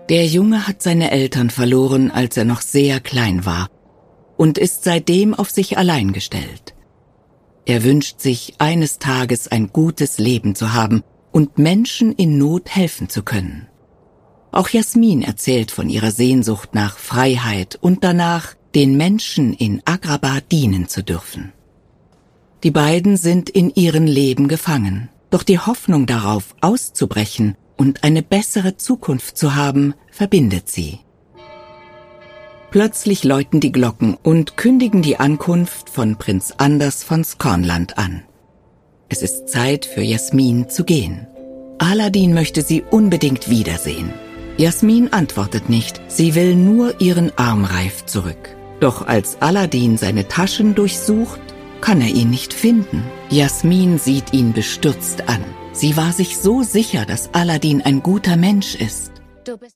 Der Junge hat seine Eltern verloren, als er noch sehr klein war, und ist seitdem auf sich allein gestellt. Er wünscht sich, eines Tages ein gutes Leben zu haben und Menschen in Not helfen zu können. Auch Jasmin erzählt von ihrer Sehnsucht nach Freiheit und danach, den Menschen in Agrabah dienen zu dürfen. Die beiden sind in ihrem Leben gefangen, doch die Hoffnung darauf, auszubrechen und eine bessere Zukunft zu haben, verbindet sie. Plötzlich läuten die Glocken und kündigen die Ankunft von Prinz Anders von Skornland an. Es ist Zeit für Jasmin zu gehen. Aladin möchte sie unbedingt wiedersehen. Jasmin antwortet nicht, sie will nur ihren Armreif zurück. Doch als Aladin seine Taschen durchsucht, kann er ihn nicht finden. Jasmin sieht ihn bestürzt an. Sie war sich so sicher, dass Aladin ein guter Mensch ist.